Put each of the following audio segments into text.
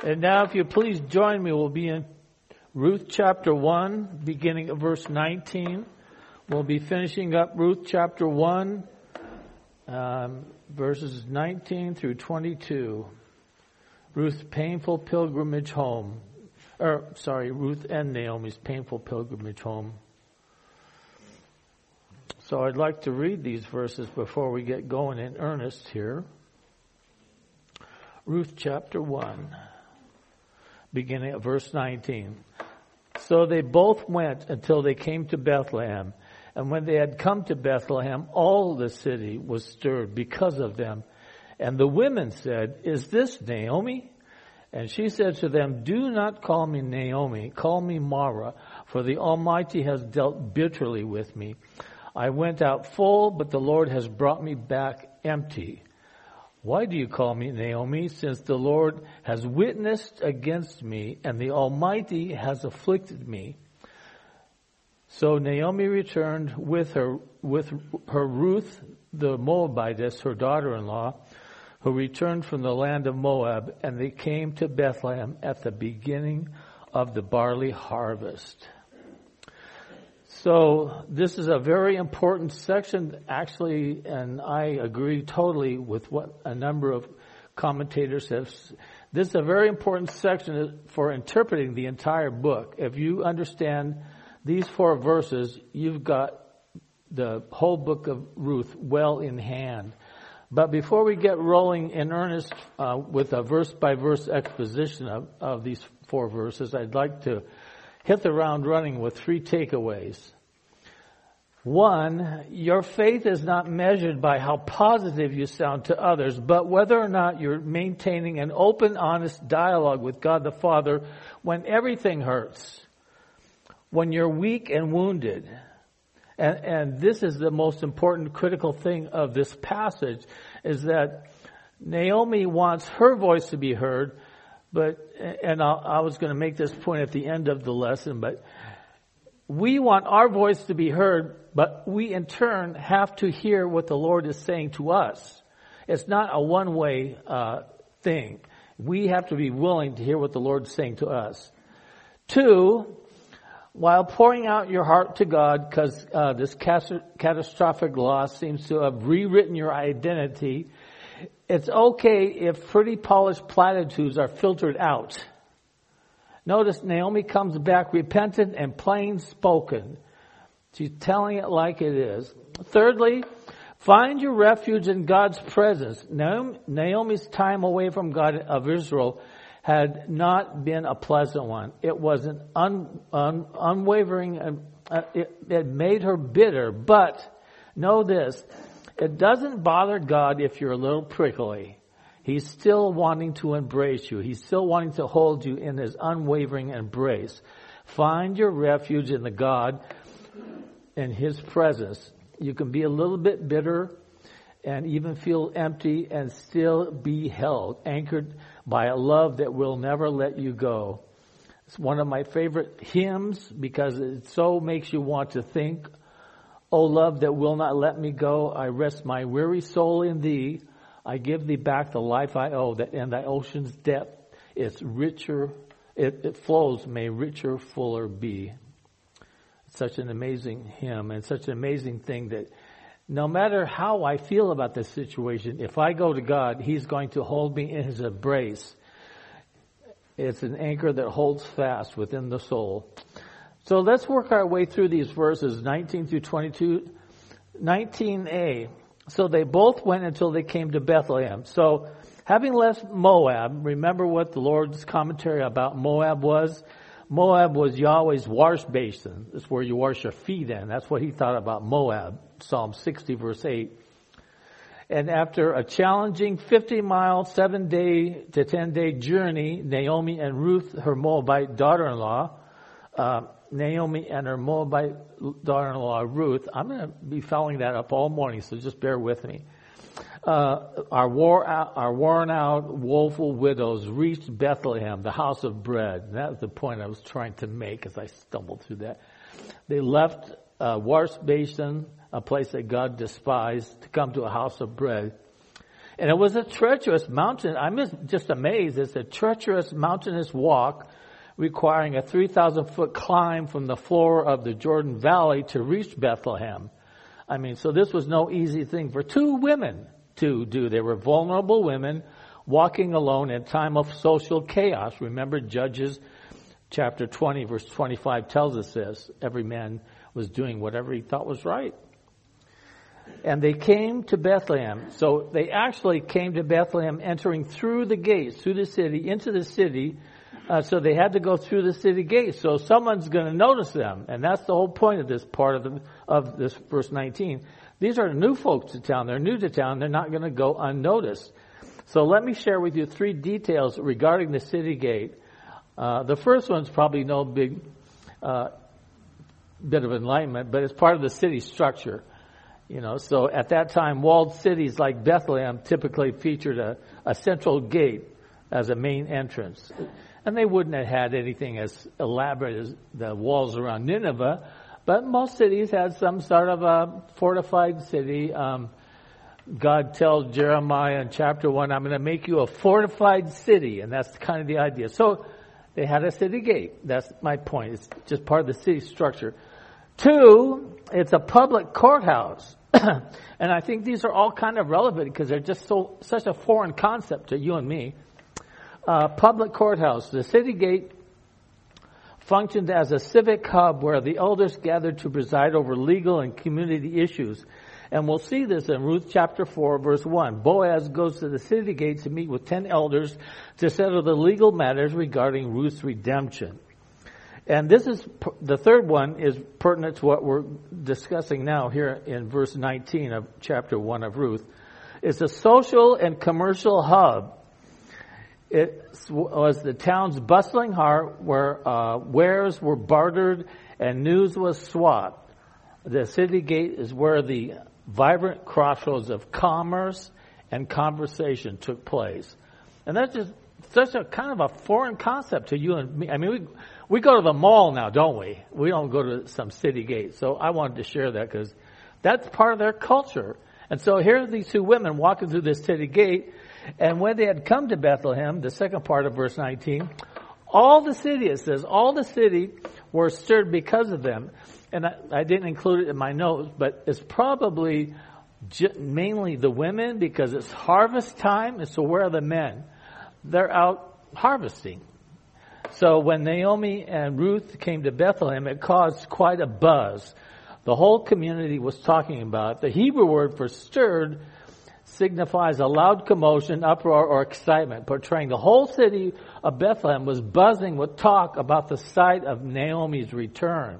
And now if you please join me, we'll be in Ruth chapter 1, beginning of verse 19. We'll be finishing up Ruth chapter 1, verses 19 through 22. Ruth's painful pilgrimage home. Ruth and Naomi's painful pilgrimage home. So I'd like to read these verses before we get going in earnest here. Ruth chapter 1, beginning at verse 19. So they both went until they came to Bethlehem. And when they had come to Bethlehem, all the city was stirred because of them. And the women said, "Is this Naomi?" And she said to them, "Do not call me Naomi, call me Mara, for the Almighty has dealt bitterly with me. I went out full, but the Lord has brought me back empty. Why do you call me Naomi, since the Lord has witnessed against me, and the Almighty has afflicted me?" So Naomi returned with her Ruth the Moabitess, her daughter-in-law, who returned from the land of Moab, and they came to Bethlehem at the beginning of the barley harvest. So this is a very important section, actually, and I agree totally with what a number of commentators have. This is a very important section for interpreting the entire book. If you understand these 4 verses, you've got the whole book of Ruth well in hand. But before we get rolling in earnest with a verse-by-verse exposition of these 4 verses, I'd like to hit the ground running with 3 takeaways. 1, your faith is not measured by how positive you sound to others, but whether or not you're maintaining an open, honest dialogue with God the Father when everything hurts, when you're weak and wounded. And this is the most important critical thing of this passage, is that Naomi wants her voice to be heard, I was going to make this point at the end of the lesson, but we want our voice to be heard, but we in turn have to hear what the Lord is saying to us. It's not a one-way thing. We have to be willing to hear what the Lord is saying to us. 2, while pouring out your heart to God, because this catastrophic loss seems to have rewritten your identity, it's okay if pretty polished platitudes are filtered out. Notice Naomi comes back repentant and plain spoken. She's telling it like it is. 3, find your refuge in God's presence. Naomi's time away from God of Israel had not been a pleasant one. It was an unwavering, it made her bitter. But know this, it doesn't bother God if you're a little prickly. He's still wanting to embrace you. He's still wanting to hold you in his unwavering embrace. Find your refuge in the God, in his presence. You can be a little bit bitter and even feel empty and still be held, anchored by a love that will never let you go. It's one of my favorite hymns because it so makes you want to think, "O love that will not let me go, I rest my weary soul in thee. I give thee back the life I owe, that in thy ocean's depth it's richer, it flows, may richer, fuller be." It's such an amazing hymn and such an amazing thing that no matter how I feel about this situation, if I go to God, he's going to hold me in his embrace. It's an anchor that holds fast within the soul. So let's work our way through these verses, 19 through 22. 19a. So they both went until they came to Bethlehem. So having left Moab, remember what the Lord's commentary about Moab was? Moab was Yahweh's wash basin. It's where you wash your feet in. That's what he thought about Moab. Psalm 60 verse 8. And after a challenging 50-mile, 7-day to 10-day journey, Naomi and Ruth, her Moabite daughter-in-law, Naomi and her Moabite daughter-in-law, Ruth, I'm going to be following that up all morning, so just bear with me. Our worn out, woeful widows reached Bethlehem, the house of bread. And that was the point I was trying to make as I stumbled through that. They left wash basin, a place that God despised, to come to a house of bread. And it was a treacherous mountain. I'm just amazed. It's a treacherous mountainous walk requiring a 3,000-foot climb from the floor of the Jordan Valley to reach Bethlehem. I mean, so this was no easy thing for two women to do. They were vulnerable women walking alone in a time of social chaos. Remember, Judges chapter 20, verse 25 tells us this. Every man was doing whatever he thought was right. And they came to Bethlehem. So they actually came to Bethlehem entering through the gates, through the city, into the city. So they had to go through the city gates. So someone's going to notice them. And that's the whole point of this part of this verse 19. These are new folks to town. They're new to town. They're not going to go unnoticed. So let me share with you 3 details regarding the city gate. The first one's probably no big bit of enlightenment, but it's part of the city structure. So at that time, walled cities like Bethlehem typically featured a central gate as a main entrance. And they wouldn't have had anything as elaborate as the walls around Nineveh, but most cities had some sort of a fortified city. God tells Jeremiah in chapter 1, I'm going to make you a fortified city, and that's kind of the idea. So they had a city gate. That's my point. It's just part of the city structure. 2, it's a public courthouse. And I think these are all kind of relevant because they're just such a foreign concept to you and me. Public courthouse. The city gate functioned as a civic hub where the elders gathered to preside over legal and community issues. And we'll see this in Ruth chapter 4, verse 1. Boaz goes to the city gate to meet with 10 elders to settle the legal matters regarding Ruth's redemption. And this is, the third one is pertinent to what we're discussing now here in verse 19 of chapter 1 of Ruth. It's a social and commercial hub. It was the town's bustling heart where wares were bartered and news was swapped. The city gate is where the vibrant crossroads of commerce and conversation took place. And that's just such a kind of a foreign concept to you and me. I mean, we go to the mall now, don't we? We don't go to some city gate. So I wanted to share that because that's part of their culture. And so here are these 2 women walking through this city gate. And when they had come to Bethlehem, the second part of verse 19, all the city, it says, all the city were stirred because of them. And I didn't include it in my notes, but it's probably mainly the women because it's harvest time. And so where are the men? They're out harvesting. So when Naomi and Ruth came to Bethlehem, it caused quite a buzz. The whole community was talking about it. The Hebrew word for stirred signifies a loud commotion, uproar, or excitement, portraying the whole city of Bethlehem was buzzing with talk about the sight of Naomi's return.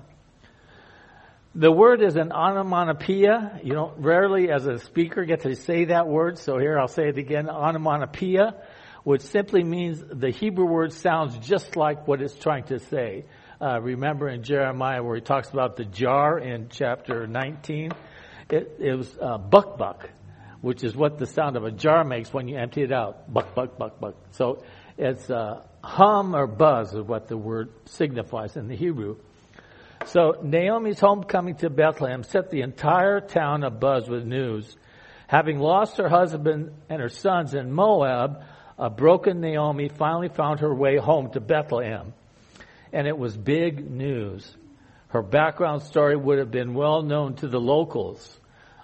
The word is an onomatopoeia. You don't rarely, as a speaker, get to say that word, so here I'll say it again, onomatopoeia, which simply means the Hebrew word sounds just like what it's trying to say. Remember in Jeremiah where he talks about the jar in chapter 19? It was buck buck, which is what the sound of a jar makes when you empty it out. Buck, buck, buck, buck. So it's hum or buzz is what the word signifies in the Hebrew. So Naomi's homecoming to Bethlehem set the entire town abuzz with news. Having lost her husband and her sons in Moab, a broken Naomi finally found her way home to Bethlehem. And it was big news. Her background story would have been well known to the locals.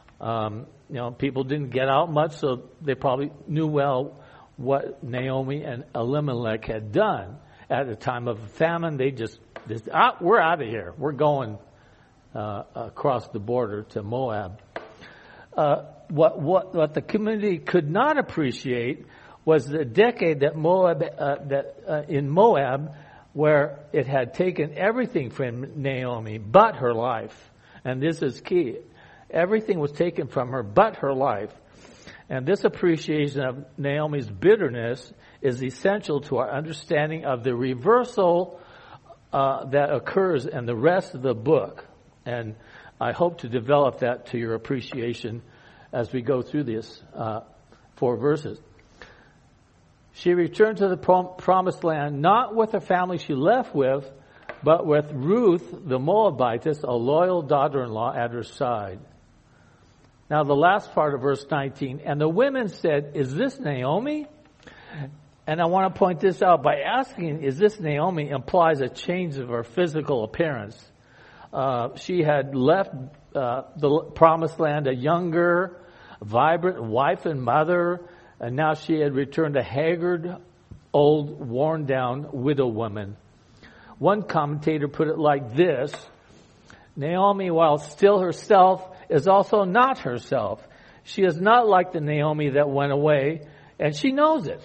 People didn't get out much, so they probably knew well what Naomi and Elimelech had done. At the time of famine, they just we're out of here. We're going across the border to Moab. What the community could not appreciate was the decade that in Moab, where it had taken everything from Naomi but her life. And this is key. Everything was taken from her but her life. And this appreciation of Naomi's bitterness is essential to our understanding of the reversal that occurs in the rest of the book. And I hope to develop that to your appreciation as we go through this 4 verses. She returned to the promised land, not with the family she left with, but with Ruth, the Moabitess, a loyal daughter-in-law at her side. Now the last part of verse 19, and the women said, is this Naomi? And I want to point this out by asking, is this Naomi, implies a change of her physical appearance. She had left the promised land a younger, vibrant wife and mother, and now she had returned a haggard, old, worn-down widow woman. One commentator put it like this: Naomi, while still herself, is also not herself. She is not like the Naomi that went away, and she knows it.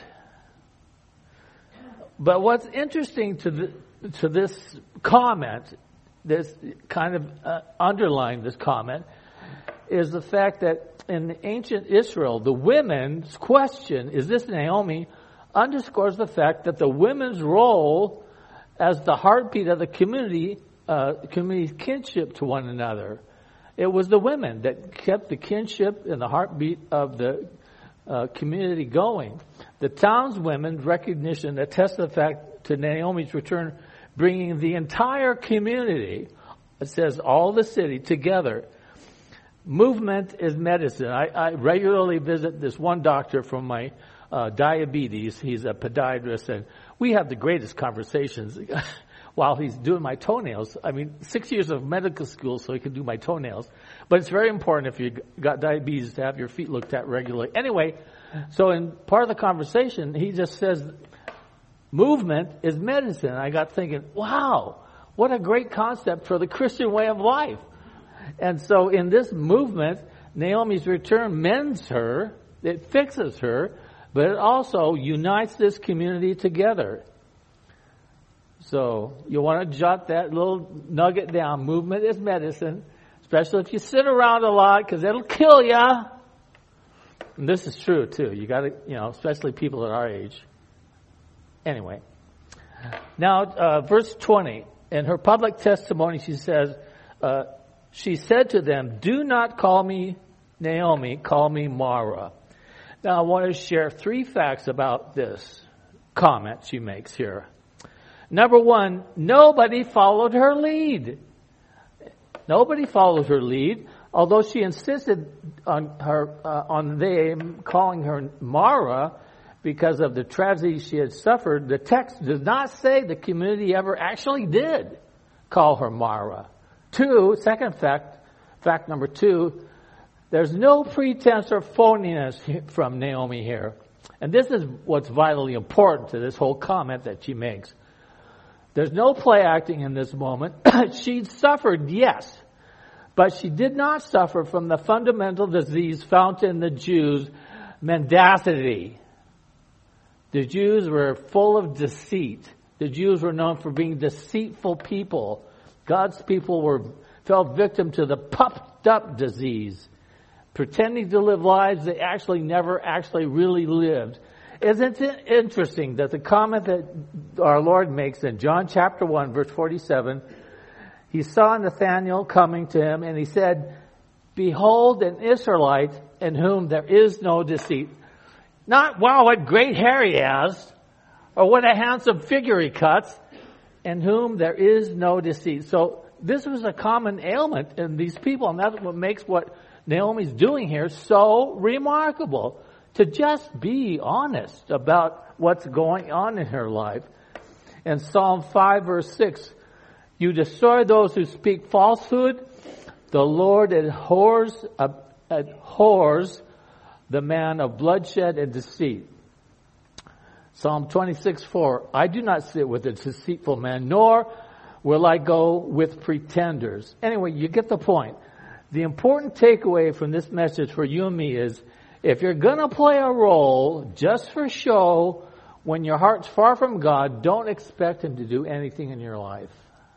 But what's interesting to this comment, this kind of underlying this comment, is the fact that in ancient Israel, the women's question, is this Naomi, underscores the fact that the women's role as the heartbeat of the community's kinship to one another. It was the women that kept the kinship and the heartbeat of the community going. The townswomen's recognition attests the fact to Naomi's return, bringing the entire community, it says all the city, together. Movement is medicine. I regularly visit this one doctor from my diabetes. He's a podiatrist, and we have the greatest conversations while he's doing my toenails. 6 years of medical school so he can do my toenails. But it's very important if you've got diabetes to have your feet looked at regularly. Anyway, so in part of the conversation, he just says, movement is medicine. I got thinking, wow, what a great concept for the Christian way of life. And so in this movement, Naomi's return mends her, it fixes her, but it also unites this community together. So you want to jot that little nugget down. Movement is medicine, especially if you sit around a lot, because it'll kill you. And this is true too. You got to, especially people at our age. Anyway, now verse 20. In her public testimony, she says, she said to them, "Do not call me Naomi, call me Mara." Now I want to share 3 facts about this comment she makes here. Number 1, nobody followed her lead. Nobody followed her lead, although she insisted on them calling her Mara because of the tragedy she had suffered. The text does not say the community ever actually did call her Mara. Second fact number 2, there's no pretense or phoniness from Naomi here. And this is what's vitally important to this whole comment that she makes. There's no play acting in this moment. She suffered, yes, but she did not suffer from the fundamental disease found in the Jews, mendacity. The Jews were full of deceit. The Jews were known for being deceitful people. God's people fell victim to the puffed up disease, pretending to live lives they actually never really lived. Isn't it interesting that the comment that our Lord makes in John chapter 1, verse 47, he saw Nathanael coming to him and he said, "Behold an Israelite in whom there is no deceit." Not, wow, what great hair he has, or what a handsome figure he cuts, in whom there is no deceit. So this was a common ailment in these people, and that's what makes what Naomi's doing here so remarkable. To just be honest about what's going on in her life. In Psalm 5 verse 6, you destroy those who speak falsehood. The Lord abhors the man of bloodshed and deceit. Psalm 26:4, I do not sit with a deceitful man, nor will I go with pretenders. Anyway, you get the point. The important takeaway from this message for you and me is, if you're going to play a role just for show when your heart's far from God, don't expect Him to do anything in your life.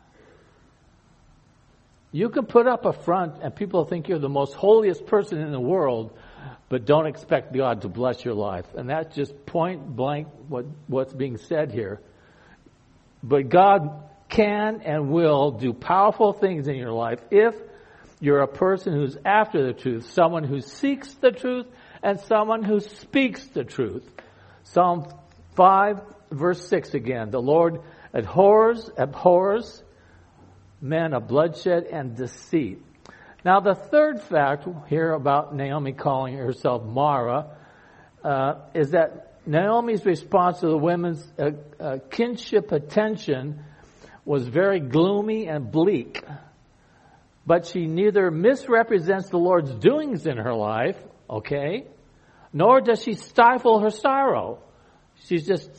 You can put up a front and people think you're the most holiest person in the world, but don't expect God to bless your life. And that's just point blank what's being said here. But God can and will do powerful things in your life if you're a person who's after the truth, someone who seeks the truth, and someone who speaks the truth. Psalm 5, verse 6 again. The Lord abhors men of bloodshed and deceit. Now, the third fact here about Naomi calling herself Mara is that Naomi's response to the women's kinship attention was very gloomy and bleak. But she neither misrepresents the Lord's doings in her life, okay, nor does she stifle her sorrow. She's just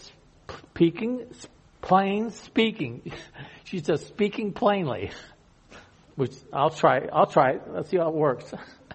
plain speaking. She's just speaking plainly. Which I'll try it. Let's see how it works.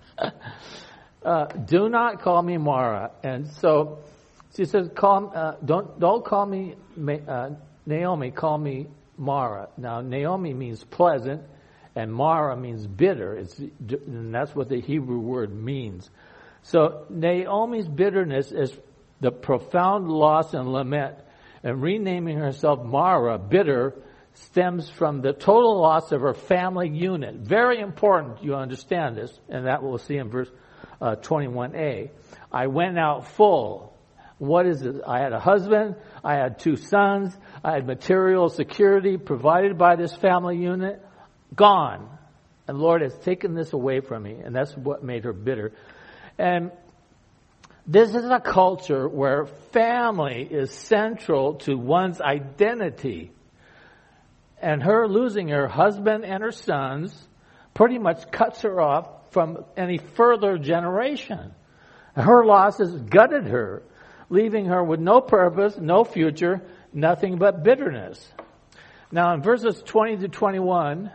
Do not call me Mara. And so she says, don't call me Naomi, call me Mara. Now, Naomi means pleasant, and Mara means bitter. And that's what the Hebrew word means. So Naomi's bitterness is the profound loss and lament, and renaming herself Mara, bitter, stems from the total loss of her family unit. Very important you understand this, and that we'll see in verse 21a. I went out full. What is it? I had a husband, I had 2 sons, I had material security provided by this family unit. Gone. And the Lord has taken this away from me, and that's what made her bitter. And this is a culture where family is central to one's identity. And her losing her husband and her sons pretty much cuts her off from any further generation. Her losses gutted her, leaving her with no purpose, no future, nothing but bitterness. Now in verses 20 to 21,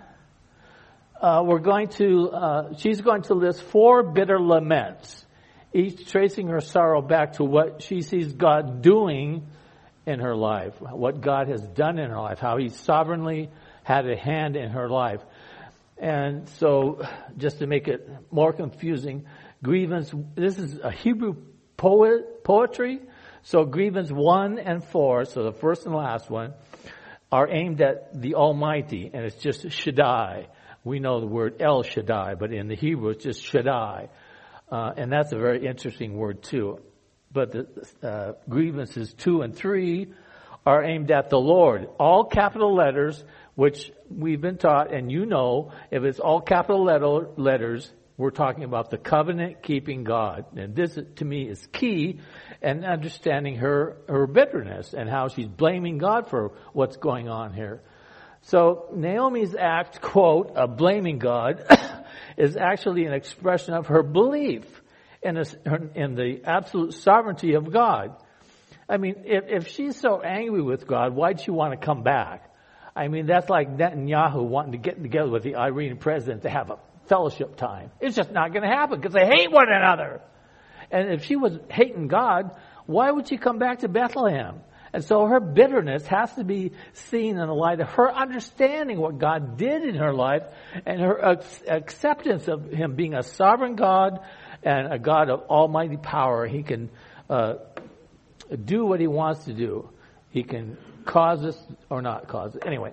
she's going to list 4 bitter laments, each tracing her sorrow back to what she sees God doing in her life, what God has done in her life, how He sovereignly had a hand in her life. And so, just to make it more confusing, grievance, this is a Hebrew poetry, so grievance 1 and 4, so the first and last one, are aimed at the Almighty, and it's just Shaddai. We know the word El Shaddai, but in the Hebrew it's just Shaddai. And that's a very interesting word too. But the grievances 2 and 3 are aimed at the Lord. All capital letters, which we've been taught, and you know, if it's all capital letters, we're talking about the covenant-keeping God. And this, to me, is key in understanding her bitterness and how she's blaming God for what's going on here. So Naomi's act, quote, of blaming God, is actually an expression of her belief in the absolute sovereignty of God. I mean, if she's so angry with God, why'd she want to come back? I mean, that's like Netanyahu wanting to get together with the Iranian president to have a fellowship time. It's just not going to happen because they hate one another. And if she was hating God, why would she come back to Bethlehem? And so her bitterness has to be seen in the light of her understanding what God did in her life and her acceptance of Him being a sovereign God and a God of almighty power. He can do what He wants to do. He can cause us or not cause it. Anyway.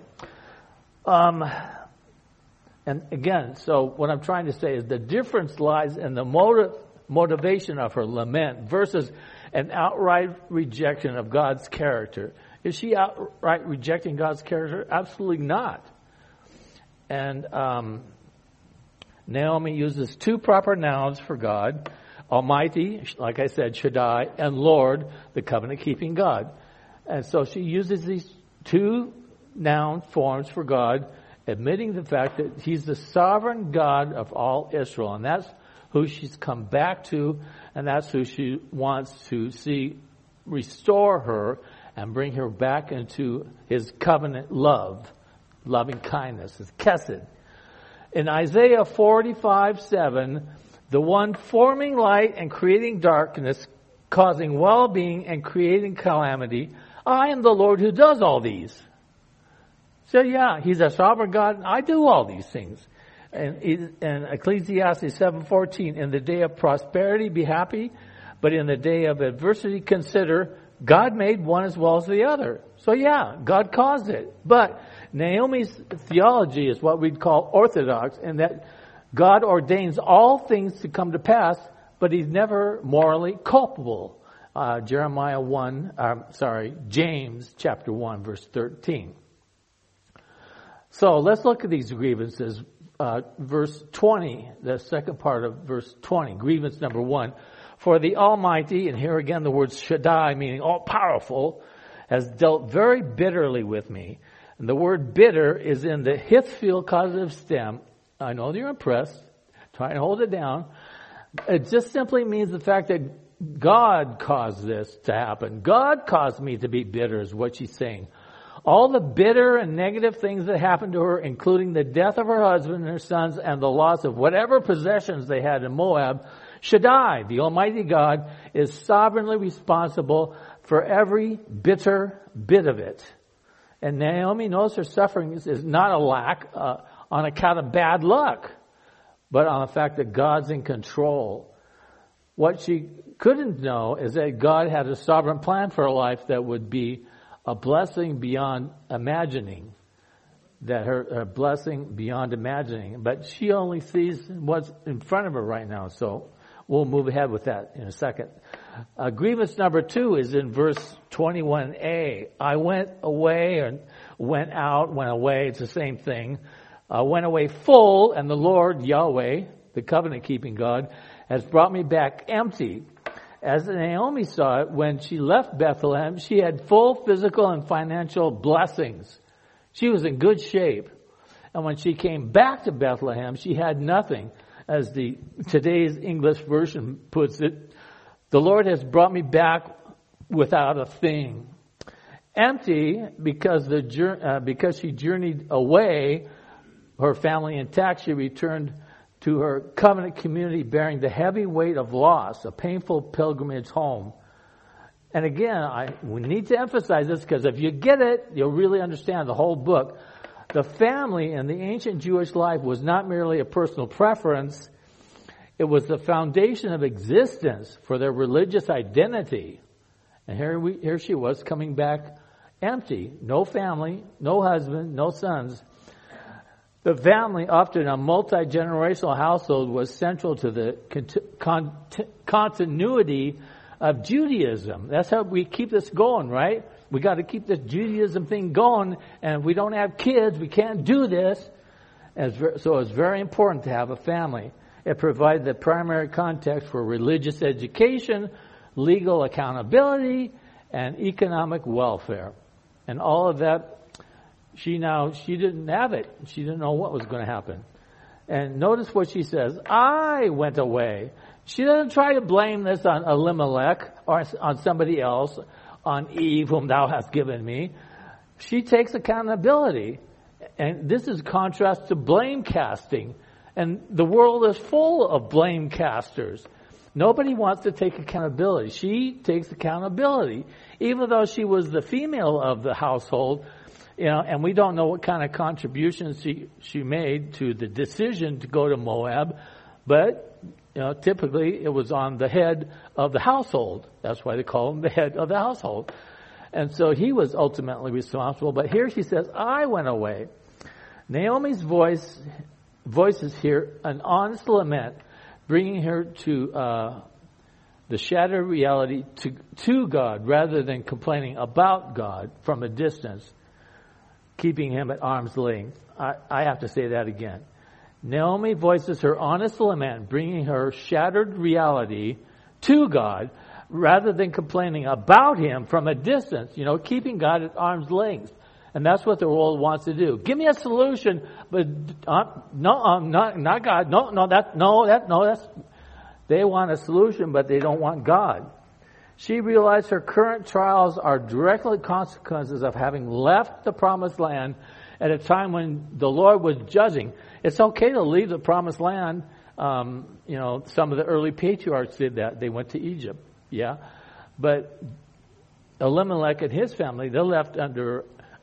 And again, so what I'm trying to say is the difference lies in the motivation of her lament versus an outright rejection of God's character. Is she outright rejecting God's character? Absolutely not. And Naomi uses 2 proper nouns for God: Almighty, like I said, Shaddai, and Lord, the covenant-keeping God. And so she uses these 2 noun forms for God, admitting the fact that He's the sovereign God of all Israel. And that's who she's come back to, and that's who she wants to see restore her and bring her back into His covenant love, loving kindness, His chesed. In Isaiah 45:7, the one forming light and creating darkness, causing well-being and creating calamity, I am the Lord who does all these. So yeah, He's a sovereign God, and I do all these things. And Ecclesiastes 7:14, in the day of prosperity be happy, but in the day of adversity consider, God made one as well as the other. So yeah, God caused it. But Naomi's theology is what we'd call orthodox, in that God ordains all things to come to pass, but He's never morally culpable. James chapter 1 verse 13. So let's look at these grievances. verse 20, the second part of verse 20, grievance number 1. For the Almighty, and here again the word Shaddai, meaning all-powerful, has dealt very bitterly with me. And the word bitter is in the Hithfield causative stem. I know you're impressed. Try and hold it down. It just simply means the fact that God caused this to happen. God caused me to be bitter is what she's saying. All the bitter and negative things that happened to her, including the death of her husband and her sons and the loss of whatever possessions they had in Moab, Shaddai, the Almighty God, is sovereignly responsible for every bitter bit of it. And Naomi knows her suffering is not a lack on account of bad luck, but on the fact that God's in control. What she couldn't know is that God had a sovereign plan for her life that would be a blessing beyond imagining. That her blessing beyond imagining. But she only sees what's in front of her right now. So we'll move ahead with that in a second. Grievance number 2 is in verse 21a. I went away and went out, went away. It's the same thing. Went away full, and the Lord, Yahweh, the covenant-keeping God, has brought me back empty. As Naomi saw it, when she left Bethlehem, she had full physical and financial blessings. She was in good shape. And when she came back to Bethlehem, she had nothing. As the today's English version puts it, the Lord has brought me back without a thing. Empty because she journeyed away, her family intact, she returned to her covenant community bearing the heavy weight of loss, a painful pilgrimage home. And again, we need to emphasize this because if you get it, you'll really understand the whole book. The family in the ancient Jewish life was not merely a personal preference. It was the foundation of existence for their religious identity. And here she was coming back empty. No family, no husband, no sons. The family, often a multi-generational household, was central to the continuity of Judaism. That's how we keep this going, right? We got to keep this Judaism thing going, and if we don't have kids, we can't do this. So it's very important to have a family. It provided the primary context for religious education, legal accountability, and economic welfare. And all of that, she didn't have it. She didn't know what was going to happen. And notice what she says. I went away. She doesn't try to blame this on Elimelech or on somebody else, on Eve, whom thou hast given me. She takes accountability. And this is contrast to blame casting. And the world is full of blame casters. Nobody wants to take accountability. She takes accountability. Even though she was the female of the household, and we don't know what kind of contributions she made to the decision to go to Moab, but typically it was on the head of the household. That's why they call him the head of the household. And so he was ultimately responsible. But here she says, I went away. Naomi's voices here an honest lament, bringing her to the shattered reality to God rather than complaining about God from a distance, keeping him at arm's length. I have to say that again. Naomi voices her honest lament, bringing her shattered reality to God rather than complaining about him from a distance, keeping God at arm's length. And that's what the world wants to do. Give me a solution, but not God. That's they want a solution, but they don't want God. She realized her current trials are directly consequences of having left the promised land at a time when the Lord was judging. It's okay to leave the promised land. Some of the early patriarchs did that. They went to Egypt. Yeah. But Elimelech and his family, they left under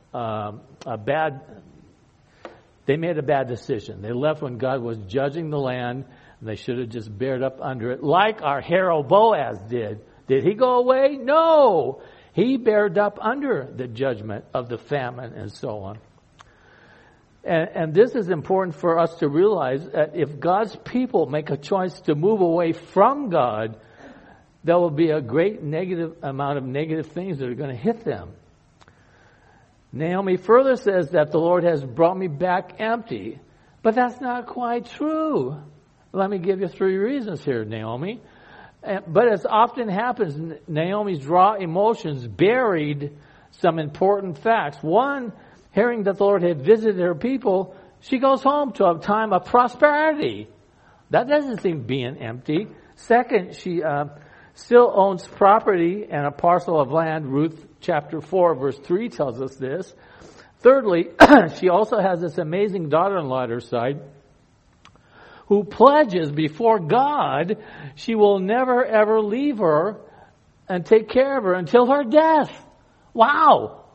they made a bad decision. They left when God was judging the land, and they should have just bared up under it, like our hero Boaz did. Did he go away? No! He bared up under the judgment of the famine and so on. And this is important for us to realize that if God's people make a choice to move away from God, there will be a great amount of negative things that are going to hit them. Naomi further says that the Lord has brought me back empty. But that's not quite true. Let me give you 3 reasons here, Naomi. But as often happens, Naomi's raw emotions buried some important facts. One, hearing that the Lord had visited her people, she goes home to a time of prosperity. That doesn't seem being empty. Second, she still owns property and a parcel of land. Ruth chapter 4 verse 3 tells us this. Thirdly, she also has this amazing daughter-in-law at her side who pledges before God she will never ever leave her and take care of her until her death. Wow.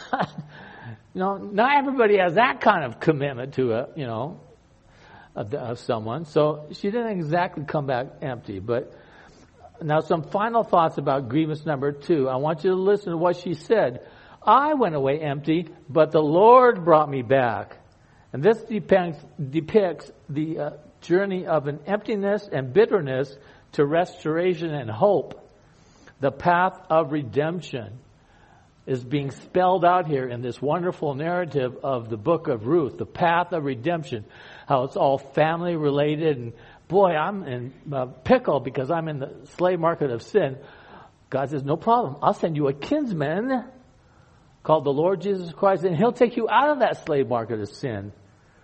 Not everybody has that kind of commitment to of someone. So she didn't exactly come back empty. But now some final thoughts about grievance number 2. I want you to listen to what she said. I went away empty, but the Lord brought me back. And this depicts the journey of an emptiness and bitterness to restoration and hope. The path of redemption is being spelled out here in this wonderful narrative of the book of Ruth. The path of redemption, how it's all family related. And boy, I'm in a pickle because I'm in the slave market of sin. God says, no problem. I'll send you a kinsman called the Lord Jesus Christ, and He'll take you out of that slave market of sin.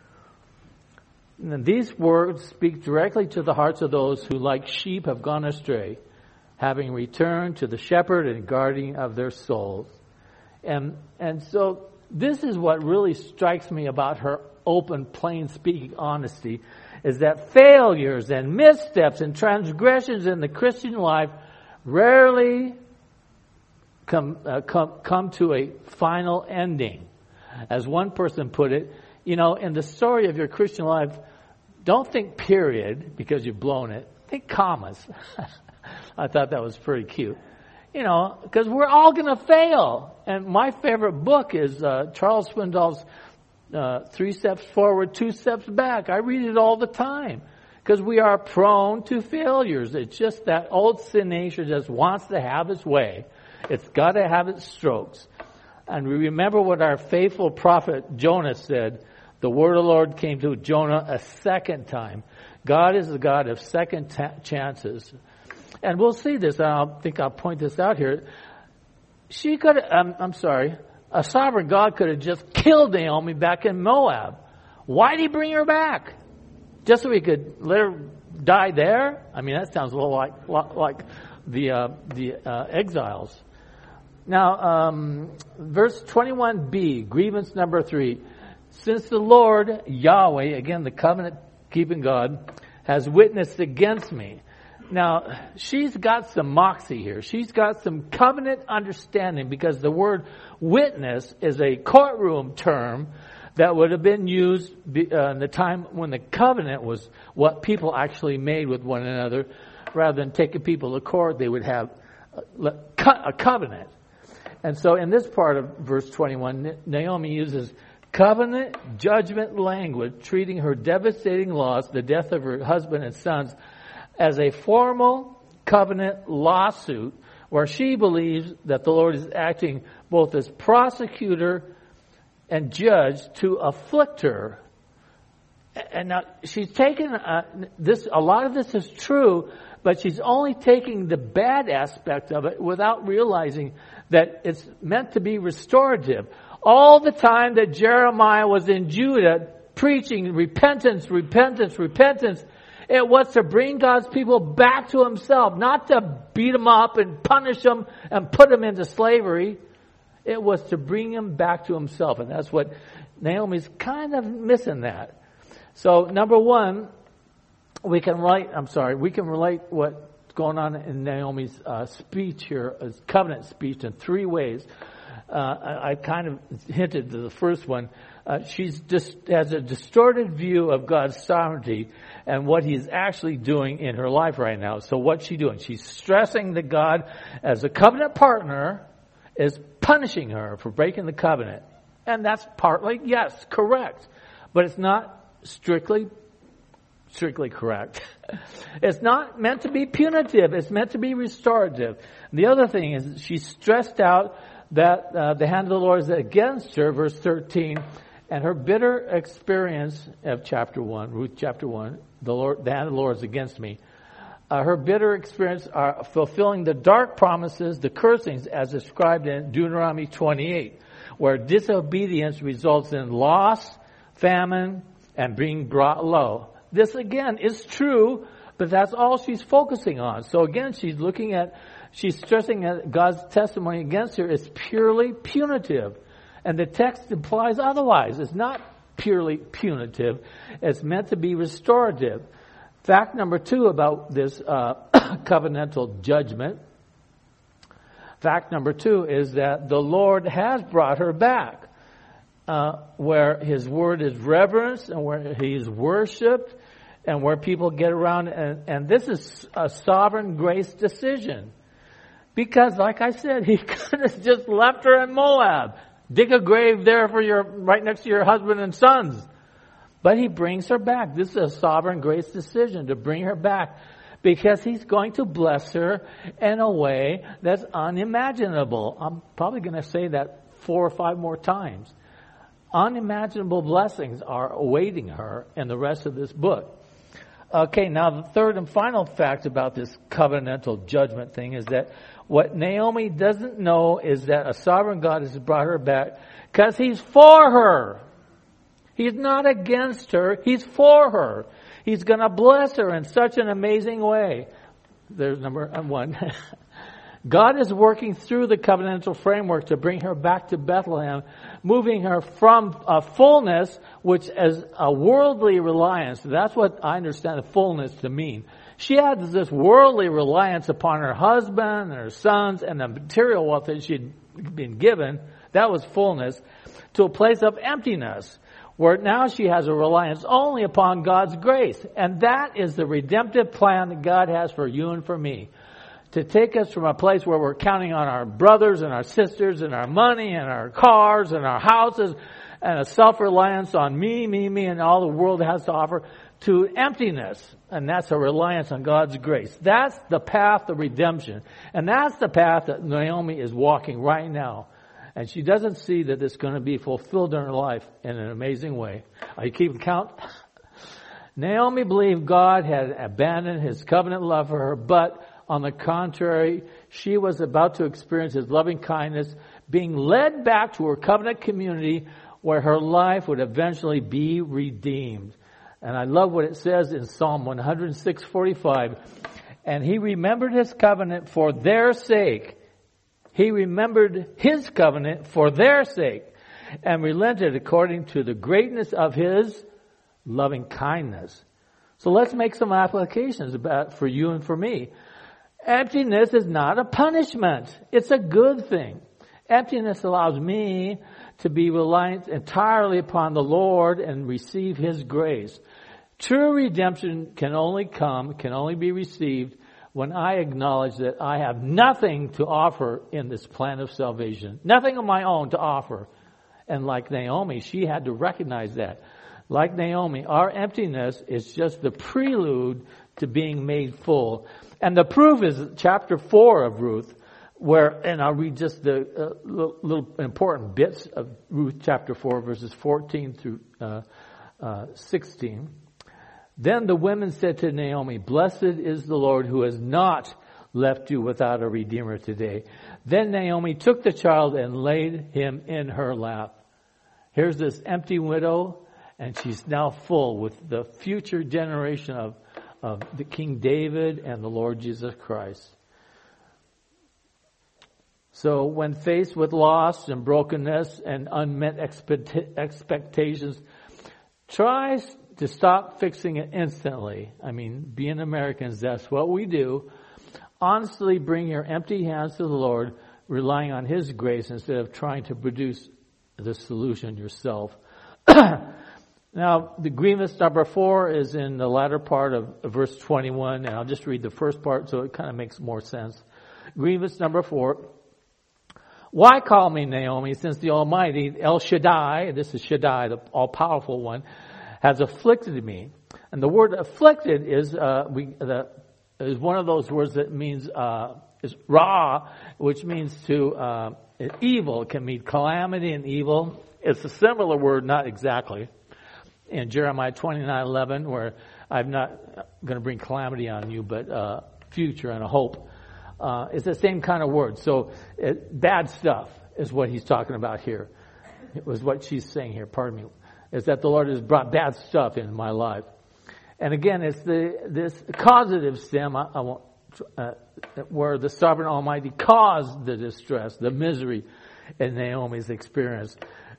And these words speak directly to the hearts of those who, like sheep, have gone astray, having returned to the shepherd and guardian of their souls. And so this is what really strikes me about her open, plain speaking honesty, is that failures and missteps and transgressions in the Christian life rarely come to a final ending. As one person put it, in the story of your Christian life, don't think period because you've blown it. Think commas. I thought that was pretty cute. Because we're all going to fail. And my favorite book is Charles Swindoll's 3 Steps Forward, 2 Steps Back. I read it all the time because we are prone to failures. It's just that old sin nature just wants to have its way. It's got to have its strokes. And we remember what our faithful prophet Jonah said. The word of the Lord came to Jonah a second time. God is the God of second chances. And we'll see this. I think I'll point this out here. A sovereign God could have just killed Naomi back in Moab. Why did He bring her back? Just so He could let her die there? I mean, that sounds a little like the exiles. Now, verse 21b, grievance number 3. Since the Lord, Yahweh, again the covenant-keeping God, has witnessed against me. Now, she's got some moxie here. She's got some covenant understanding because the word witness is a courtroom term that would have been used in the time when the covenant was what people actually made with one another. Rather than taking people to court, they would have a covenant. And so in this part of verse 21, Naomi uses covenant judgment language, treating her devastating loss, the death of her husband and sons, as a formal covenant lawsuit where she believes that the Lord is acting both as prosecutor and judge to afflict her. And now she's taken this. A lot of this is true, but she's only taking the bad aspect of it without realizing that it's meant to be restorative. All the time that Jeremiah was in Judah preaching repentance, repentance, repentance, it was to bring God's people back to Himself, not to beat them up and punish them and put them into slavery. It was to bring them back to Himself. And that's what Naomi's kind of missing that. So, number one, we can relate what's going on in Naomi's speech here, covenant speech, in 3 ways. I kind of hinted to the first one. She's just has a distorted view of God's sovereignty and what He's actually doing in her life right now. So what's she doing? She's stressing that God, as a covenant partner, is punishing her for breaking the covenant. And that's partly, yes, correct. But it's not strictly correct. It's not meant to be punitive. It's meant to be restorative. And the other thing is she's stressed out that the hand of the Lord is against her, verse 13, And her bitter experience of chapter 1, Ruth chapter 1, the hand of the Lord is against me. Her bitter experience are fulfilling the dark promises, the cursings as described in Deuteronomy 28, where disobedience results in loss, famine, and being brought low. This again is true, but that's all she's focusing on. So again, she's stressing that God's testimony against her is purely punitive. And the text implies otherwise. It's not purely punitive. It's meant to be restorative. Fact number 2 about this covenantal judgment. Fact number 2 is that the Lord has brought her back. Where His word is reverenced and where He is worshipped and where people get around. And this is a sovereign grace decision. Because, like I said, He could have just left her in Moab. Dig a grave there right next to your husband and sons. But He brings her back. This is a sovereign grace decision to bring her back. Because He's going to bless her in a way that's unimaginable. I'm probably going to say that 4 or 5 more times. Unimaginable blessings are awaiting her in the rest of this book. Okay, now the third and final fact about this covenantal judgment thing is that what Naomi doesn't know is that a sovereign God has brought her back because He's for her. He's not against her. He's for her. He's going to bless her in such an amazing way. There's number 1. God is working through the covenantal framework to bring her back to Bethlehem, moving her from a fullness, which is a worldly reliance. That's what I understand the fullness to mean. She had this worldly reliance upon her husband and her sons and the material wealth that she'd been given. That was fullness. To a place of emptiness, where now she has a reliance only upon God's grace. And that is the redemptive plan that God has for you and for me. To take us from a place where we're counting on our brothers and our sisters and our money and our cars and our houses and a self-reliance on me and all the world has to offer to emptiness. And that's a reliance on God's grace. That's the path of redemption. And that's the path that Naomi is walking right now. And she doesn't see that it's going to be fulfilled in her life in an amazing way. Are you keeping count? Naomi believed God had abandoned His covenant love for her, but on the contrary, she was about to experience His loving kindness, being led back to her covenant community where her life would eventually be redeemed. And I love what it says in Psalm 106:45. And He remembered His covenant for their sake. He remembered His covenant for their sake and relented according to the greatness of His loving kindness. So let's make some applications for you and for me. Emptiness is not a punishment. It's a good thing. Emptiness allows me to be reliant entirely upon the Lord and receive His grace. True redemption can only be received when I acknowledge that I have nothing to offer in this plan of salvation. Nothing of my own to offer. And like Naomi, she had to recognize that. Like Naomi, our emptiness is just the prelude to being made full. And the proof is chapter 4 of Ruth, and I'll read just the little important bits of Ruth chapter 4, verses 14 through 16. Then the women said to Naomi, "Blessed is the Lord who has not left you without a redeemer today." Then Naomi took the child and laid him in her lap. Here's this empty widow, and she's now full with the future generation of the King David and the Lord Jesus Christ. So when faced with loss and brokenness and unmet expectations, try to stop fixing it instantly. I mean, being Americans, that's what we do. Honestly, bring your empty hands to the Lord, relying on His grace instead of trying to produce the solution yourself. Now, the grievance number 4 is in the latter part of verse 21, and I'll just read the first part so it kind of makes more sense. Grievance number 4. Why call me Naomi, since the Almighty, El Shaddai, this is Shaddai, the all-powerful one, has afflicted me? And the word afflicted is one of those words that means is ra, which means to evil. It can mean calamity and evil. It's a similar word, not exactly. In Jeremiah 29:11, where I'm not going to bring calamity on you, but future and a hope. It's the same kind of word. So bad stuff is what he's talking about here. It was what she's saying here, pardon me, is that the Lord has brought bad stuff into my life. And again, it's this causative stem where the sovereign Almighty caused the distress, the misery in Naomi's experience.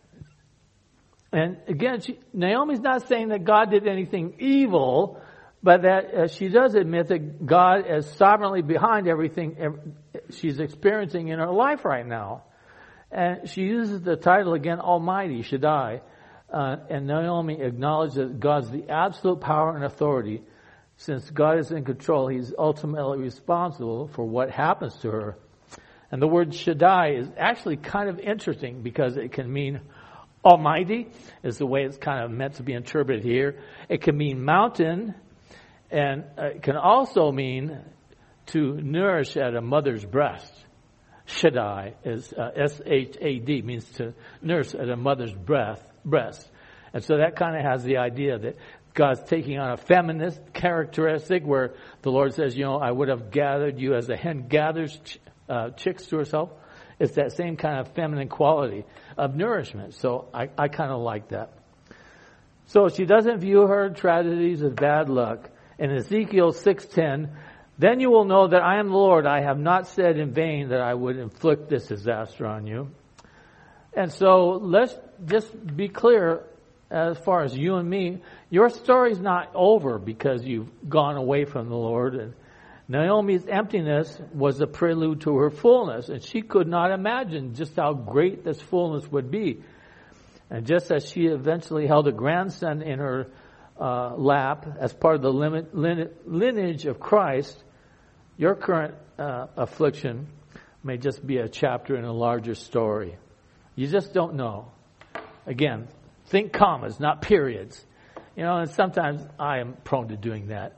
And again, Naomi's not saying that God did anything evil, but that she does admit that God is sovereignly behind everything she's experiencing in her life right now. And she uses the title again, Almighty, Shaddai. And Naomi acknowledges that God's the absolute power and authority. Since God is in control, He's ultimately responsible for what happens to her. And the word Shaddai is actually kind of interesting because it can mean Almighty, is the way it's kind of meant to be interpreted here. It can mean mountain, and it can also mean to nourish at a mother's breast. Shaddai is S-H-A-D, means to nurse at a mother's breast. And so that kind of has the idea that God's taking on a feminist characteristic where the Lord says, I would have gathered you as a hen gathers chicks to herself. It's that same kind of feminine quality of nourishment. So I kind of like that. So she doesn't view her tragedies as bad luck. In Ezekiel 6:10, then you will know that I am the Lord. I have not said in vain that I would inflict this disaster on you. And so let's just be clear as far as you and me. Your story's not over because you've gone away from the Lord. And Naomi's emptiness was a prelude to her fullness, and she could not imagine just how great this fullness would be. And just as she eventually held a grandson in her lap as part of the lineage of Christ, your current affliction may just be a chapter in a larger story. You just don't know. Again, think commas, not periods. And sometimes I am prone to doing that.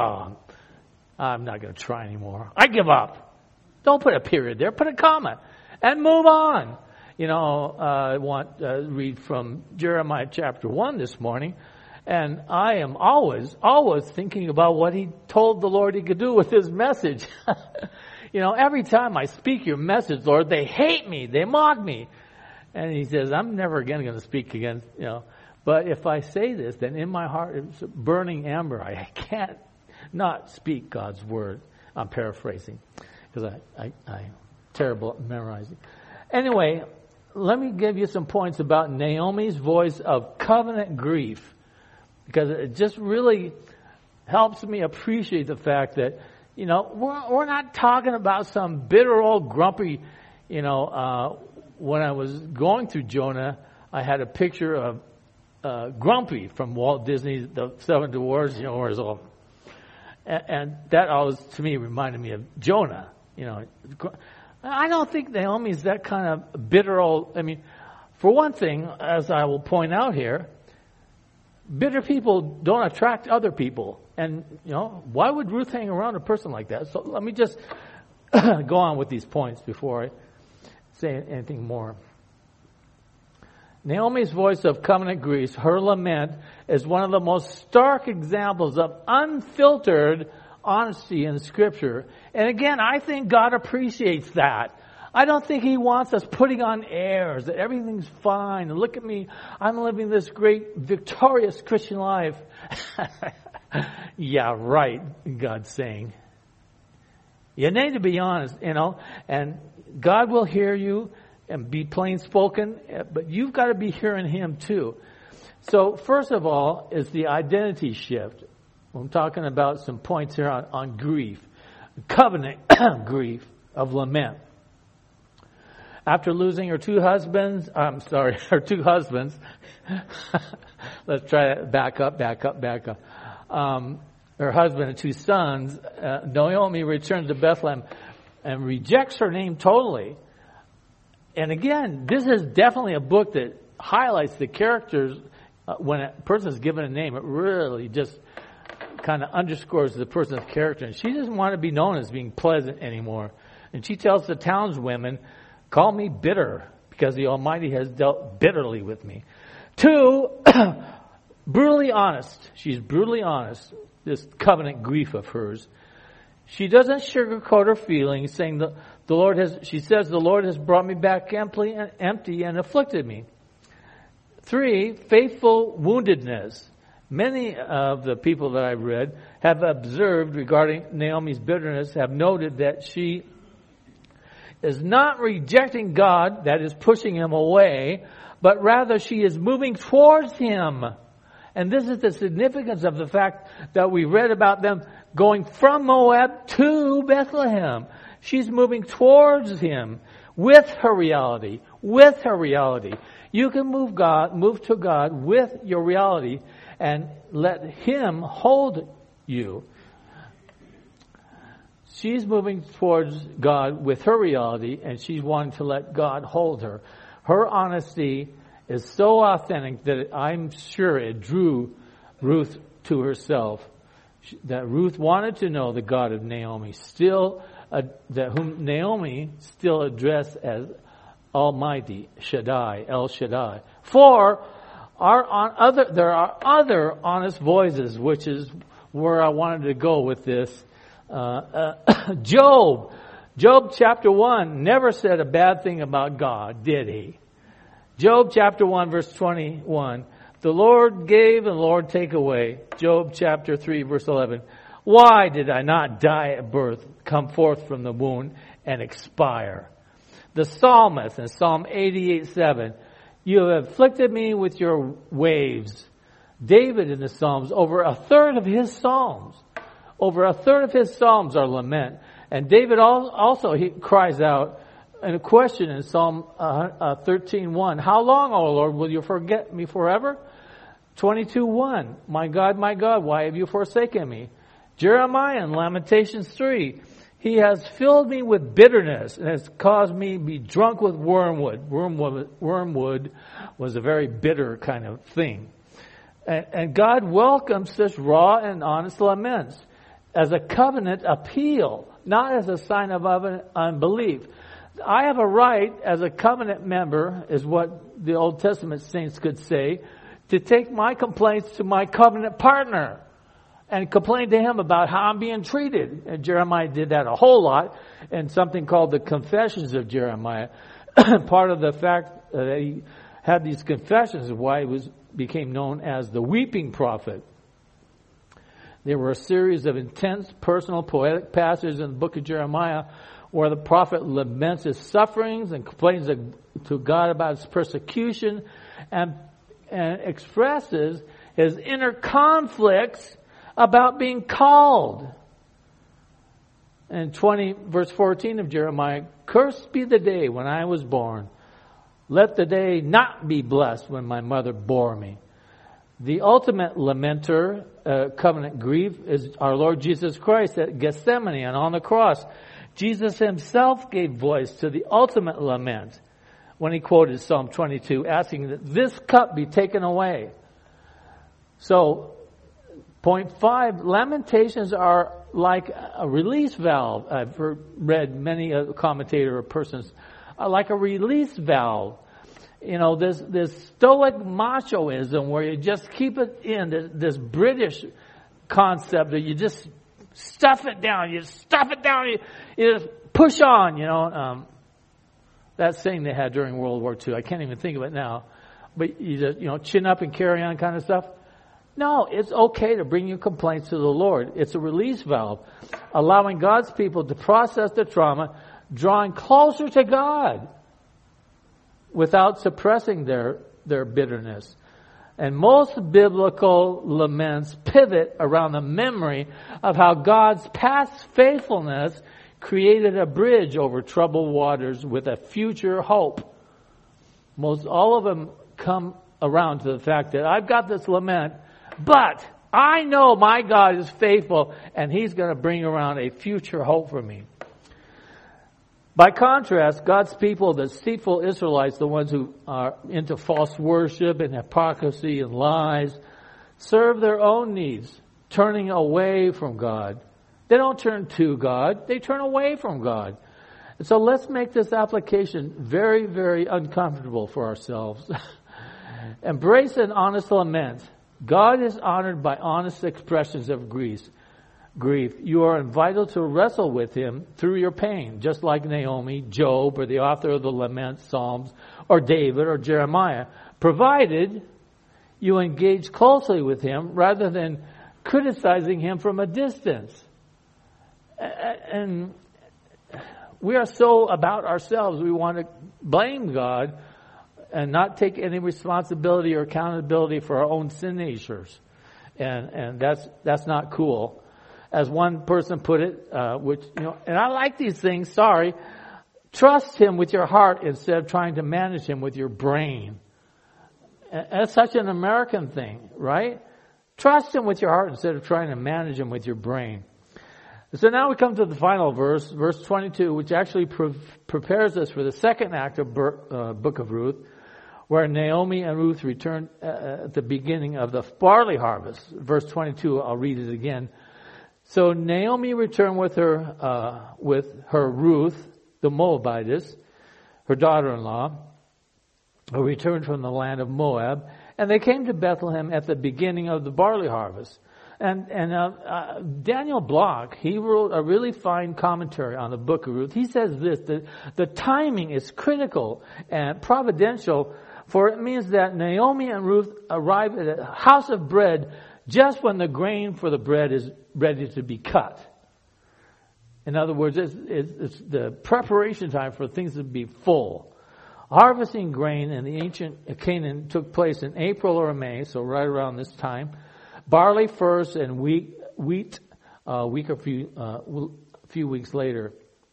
I'm not going to try anymore. I give up. Don't put a period there. Put a comma and move on. I want to read from Jeremiah chapter 1 this morning. And I am always thinking about what he told the Lord he could do with his message. Every time I speak your message, Lord, they hate me. They mock me. And he says, I'm never again going to speak against, But if I say this, then in my heart it's a burning ember. I can't not speak God's word. I'm paraphrasing because I'm terrible at memorizing. Anyway, let me give you some points about Naomi's voice of covenant grief, because it just really helps me appreciate the fact that, we're not talking about some bitter old grumpy, when I was going through Jonah, I had a picture of Grumpy from Walt Disney's The Seven Dwarfs, where it's all, and that always, to me, reminded me of Jonah, I don't think Naomi's that kind of bitter old, for one thing, as I will point out here, bitter people don't attract other people. And, why would Ruth hang around a person like that? So let me just go on with these points before I say anything more. Naomi's voice of covenant grief, her lament, is one of the most stark examples of unfiltered honesty in Scripture. And again, I think God appreciates that. I don't think He wants us putting on airs that everything's fine. Look at me, I'm living this great, victorious Christian life. Yeah, right, God's saying. You need to be honest, and God will hear you and be plain spoken, but you've got to be hearing Him too. So first of all is the identity shift. I'm talking about some points here on grief. Covenant grief of lament. After losing her two husbands, let's try that, back up. Her husband and two sons, Naomi returns to Bethlehem and rejects her name totally. And again, this is definitely a book that highlights the characters. When a person is given a name, it really just kind of underscores the person's character. And she doesn't want to be known as being pleasant anymore. And she tells the townswomen, call me bitter, because the Almighty has dealt bitterly with me. 2, brutally honest. She's brutally honest, this covenant grief of hers. She doesn't sugarcoat her feelings, saying she says, the Lord has brought me back empty and afflicted me. 3, faithful woundedness. Many of the people that I've read have observed regarding Naomi's bitterness, have noted that she is not rejecting God, that is pushing him away, but rather she is moving towards him. And this is the significance of the fact that we read about them going from Moab to Bethlehem. She's moving towards him with her reality, with her reality. You can move to God with your reality and let him hold you. She's moving towards God with her reality, and she's wanting to let God hold her. Her honesty is so authentic that I'm sure it drew Ruth to herself. That Ruth wanted to know the God of Naomi, whom Naomi still addressed as Almighty, Shaddai, El Shaddai. 4, there are other honest voices, which is where I wanted to go with this. Job chapter 1 never said a bad thing about God, did he? Job chapter 1 verse 21. The Lord gave and the Lord take away. Job chapter 3 verse 11. Why did I not die at birth, come forth from the womb and expire? The psalmist in Psalm 88:7. You have afflicted me with your waves. David in the Psalms, over a third of his Psalms are lament. And David also he cries out in a question in Psalm 13:1. How long, O Lord, will you forget me forever? 22:1. My God, why have you forsaken me? Jeremiah in Lamentations 3. He has filled me with bitterness and has caused me to be drunk with wormwood. Wormwood was a very bitter kind of thing. And God welcomes such raw and honest laments as a covenant appeal, not as a sign of unbelief. I have a right as a covenant member, is what the Old Testament saints could say, to take my complaints to my covenant partner and complain to him about how I'm being treated. And Jeremiah did that a whole lot in something called the Confessions of Jeremiah. Part of the fact that he had these confessions is why he became known as the weeping prophet. There were a series of intense, personal, poetic passages in the book of Jeremiah where the prophet laments his sufferings and complains to God about his persecution and expresses his inner conflicts about being called. In verse 14 of Jeremiah, cursed be the day when I was born. Let the day not be blessed when my mother bore me. The ultimate lamenter, covenant grief, is our Lord Jesus Christ at Gethsemane and on the cross. Jesus himself gave voice to the ultimate lament when he quoted Psalm 22, asking that this cup be taken away. So, point 5, lamentations are like a release valve. I've read many commentator or persons are like a release valve. You know, this stoic machoism where you just keep it in, this British concept that you just stuff it down, you just push on, you know. That saying they had during World War II, I can't even think of it now. But you just, chin up and carry on kind of stuff. No, it's okay to bring your complaints to the Lord. It's a release valve, allowing God's people to process the trauma, drawing closer to God without suppressing their bitterness. And most biblical laments pivot around the memory of how God's past faithfulness created a bridge over troubled waters with a future hope. Most all of them come around to the fact that I've got this lament, but I know my God is faithful and he's going to bring around a future hope for me. By contrast, God's people, the deceitful Israelites, the ones who are into false worship and hypocrisy and lies, serve their own needs, turning away from God. They don't turn to God, they turn away from God. So let's make this application very, very uncomfortable for ourselves. Embrace an honest lament. God is honored by honest expressions of grief. You are invited to wrestle with Him through your pain, just like Naomi, Job, or the author of the lament Psalms, or David, or Jeremiah, provided you engage closely with Him rather than criticizing Him from a distance. And we are so about ourselves, we want to blame God and not take any responsibility or accountability for our own sin natures. And that's not cool. As one person put it, and I like these things, trust Him with your heart instead of trying to manage Him with your brain. And that's such an American thing, right? Trust Him with your heart instead of trying to manage Him with your brain. So now we come to the final verse, verse 22, which actually prepares us for the second act of Book of Ruth, where Naomi and Ruth return at the beginning of the barley harvest. Verse 22, I'll read it again. So Naomi returned with her Ruth, the Moabitess, her daughter-in-law, who returned from the land of Moab, and they came to Bethlehem at the beginning of the barley harvest. And Daniel Block, he wrote a really fine commentary on the Book of Ruth. He says this, that the timing is critical and providential, for it means that Naomi and Ruth arrive at a house of bread just when the grain for the bread is ready to be cut. In other words, it's the preparation time for things to be full. Harvesting grain in the ancient Canaan took place in April or May, so right around this time. Barley first and wheat a few weeks later.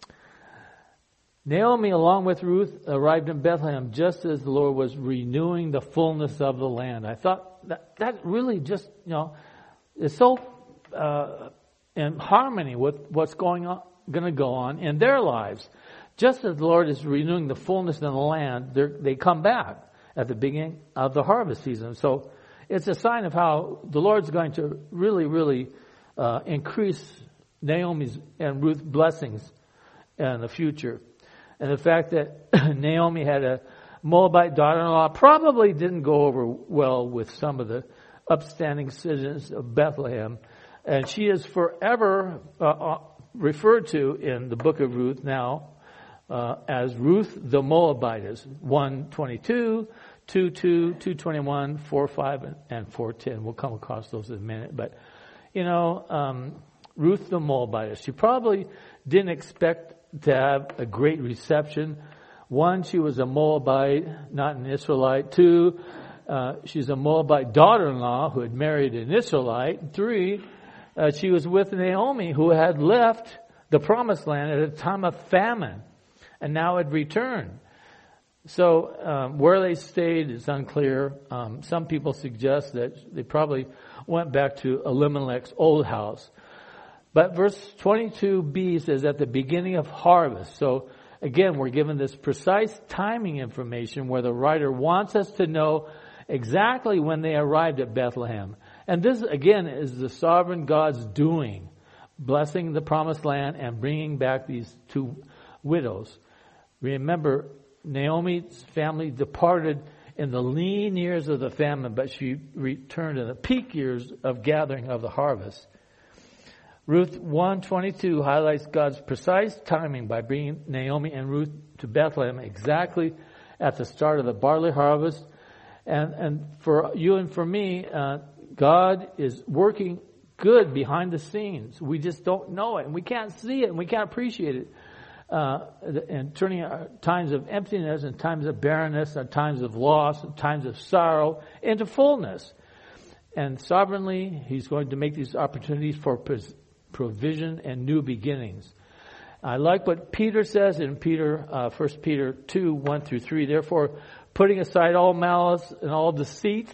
Naomi, along with Ruth, arrived in Bethlehem just as the Lord was renewing the fullness of the land. I thought that really just, is so in harmony with what's going to go on in their lives. Just as the Lord is renewing the fullness in the land, they come back at the beginning of the harvest season. So it's a sign of how the Lord's going to really, really increase Naomi's and Ruth's blessings in the future. And the fact that Naomi had a Moabite daughter-in-law probably didn't go over well with some of the upstanding citizens of Bethlehem. And she is forever referred to in the book of Ruth now as Ruth the Moabitess, 1:22, 2:2, 2:21, 4:5, and 4:10. We'll come across those in a minute. But, Ruth the Moabitess, she probably didn't expect to have a great reception. One, she was a Moabite, not an Israelite. Two, she's a Moabite daughter-in-law who had married an Israelite. Three, she was with Naomi, who had left the promised land at a time of famine and now had returned. So where they stayed is unclear. Some people suggest that they probably went back to Elimelech's old house. But verse 22b says at the beginning of harvest. So again, we're given this precise timing information where the writer wants us to know exactly when they arrived at Bethlehem. And this, again, is the sovereign God's doing, blessing the promised land and bringing back these two widows. Remember, Naomi's family departed in the lean years of the famine, but she returned in the peak years of gathering of the harvest. Ruth 1:22 highlights God's precise timing by bringing Naomi and Ruth to Bethlehem exactly at the start of the barley harvest. And for you and for me, God is working good behind the scenes. We just don't know it, and we can't see it, and we can't appreciate it. And turning our times of emptiness and times of barrenness and times of loss and times of sorrow into fullness. And sovereignly, He's going to make these opportunities for provision and new beginnings. I like what Peter says in 1 Peter 2:1-3. Therefore, putting aside all malice and all deceit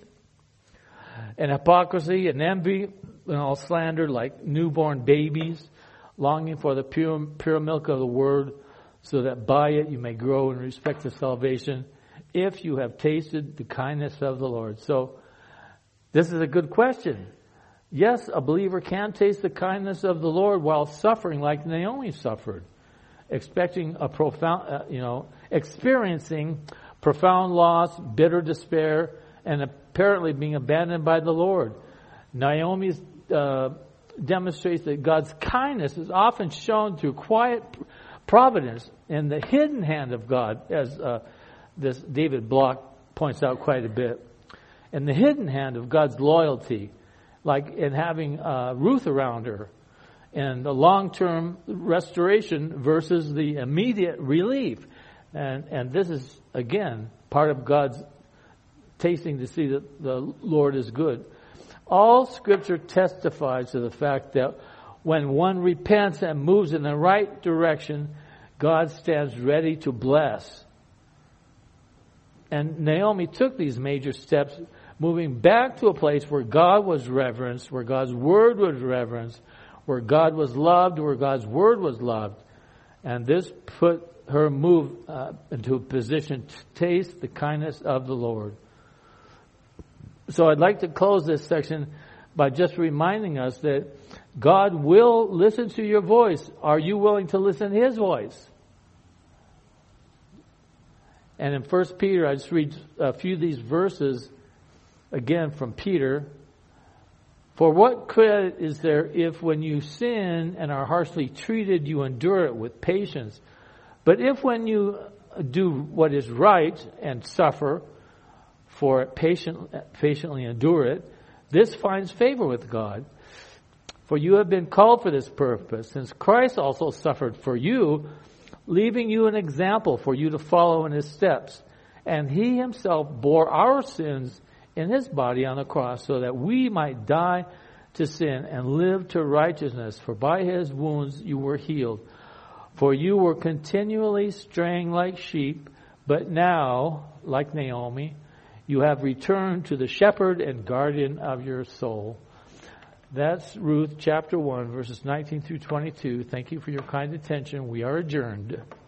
and hypocrisy and envy and all slander like newborn babies, longing for the pure milk of the word, so that by it you may grow in respect to salvation, if you have tasted the kindness of the Lord. So, this is a good question. Yes, a believer can taste the kindness of the Lord while suffering like Naomi suffered. experiencing profound loss, bitter despair, and apparently being abandoned by the Lord. Naomi demonstrates that God's kindness is often shown through quiet providence and the hidden hand of God, as this David Block points out quite a bit. And the hidden hand of God's loyalty, like in having Ruth around her, and the long-term restoration versus the immediate relief. And this is, again, part of God's tasting to see that the Lord is good. All Scripture testifies to the fact that when one repents and moves in the right direction, God stands ready to bless. And Naomi took these major steps, moving back to a place where God was reverenced, where God's Word was reverenced, where God was loved, where God's Word was loved. And this put her move into a position to taste the kindness of the Lord. So I'd like to close this section by just reminding us that God will listen to your voice. Are you willing to listen to His voice? And in 1 Peter, I just read a few of these verses again from Peter. For what credit is there if when you sin and are harshly treated, you endure it with patience? But if when you do what is right and suffer for it, patiently endure it, this finds favor with God. For you have been called for this purpose, since Christ also suffered for you, leaving you an example for you to follow in His steps. And He Himself bore our sins in His body on the cross, so that we might die to sin and live to righteousness. For by His wounds you were healed. For you were continually straying like sheep, but now, like Naomi, you have returned to the shepherd and guardian of your soul. That's Ruth chapter 1, verses 19 through 22. Thank you for your kind attention. We are adjourned.